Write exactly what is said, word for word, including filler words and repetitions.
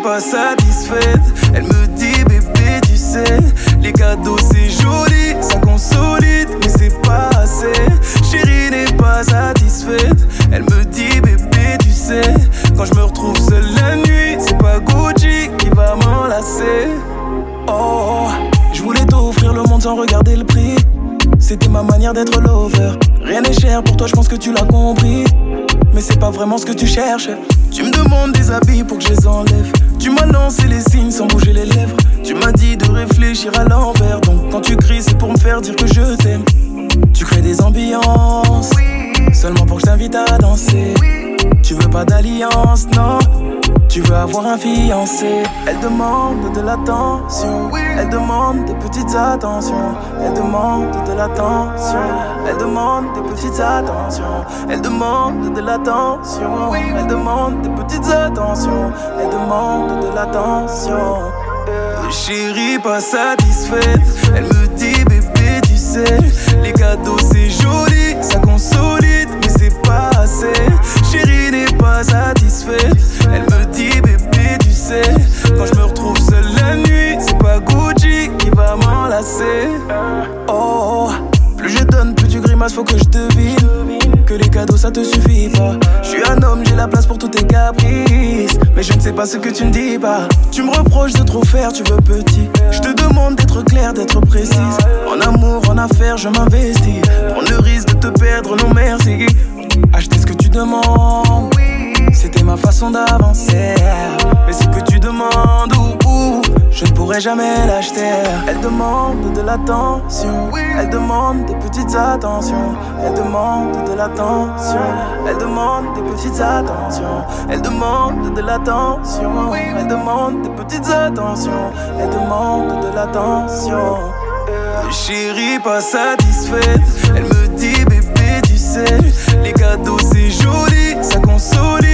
pas satisfaite. Elle me dit bébé tu sais, les cadeaux c'est joli, ça consolide mais c'est pas assez. Chérie n'est pas satisfaite. Elle me dit bébé tu sais, quand je me retrouve seul la nuit, c'est pas Gucci qui va m'enlacer. Oh, je voulais t'offrir le monde sans regarder le prix. C'était ma manière d'être lover. Rien n'est cher pour toi, je pense que tu l'as compris. Mais c'est pas vraiment ce que tu cherches. Tu me demandes des habits pour que je les enlève. Tu m'as lancé les signes sans bouger les lèvres. Tu m'as dit de réfléchir à l'envers. Donc quand tu cries c'est pour me faire dire que je t'aime. Tu crées des ambiances seulement pour que je t'invite à danser. Tu veux pas d'alliance, non. Tu veux avoir un fiancé. Elle demande de l'attention. Elle demande des petites attentions. Elle demande de l'attention. Elle demande des petites attentions. Elle demande de l'attention. Elle demande des petites attentions. Elle demande de l'attention. Chérie pas satisfaite. Elle me dit bébé tu sais, les cadeaux c'est joli, ça consolide mais c'est pas assez. Chérie n'est pas satisfaite. Elle me dit bébé tu sais, quand je me retrouve seul la nuit, c'est pas Gucci qui va m'enlacer. Oh, plus je donne, plus tu grimaces, faut que je devine que les cadeaux ça te suffit pas. Je suis un homme, j'ai la place pour tous tes caprices, mais je ne sais pas ce que tu ne dis pas. Tu me reproches de trop faire, tu veux petit. Je te demande d'être claire, d'être précise. En amour, en affaires, je m'investis. Prendre le risque de te perdre, non merci. Acheter ce que tu demandes, c'était ma façon d'avancer. Mais ce que tu demandes, ou, ou, je ne pourrai jamais l'acheter. Elle demande de l'attention. Elle demande des petites attentions. Elle demande de l'attention. Elle demande des petites attentions. Elle demande de l'attention. Elle demande des petites attentions. Elle demande de l'attention. Chérie pas satisfaite. Elle me dit bébé tu sais, les cadeaux c'est joli, ça consolide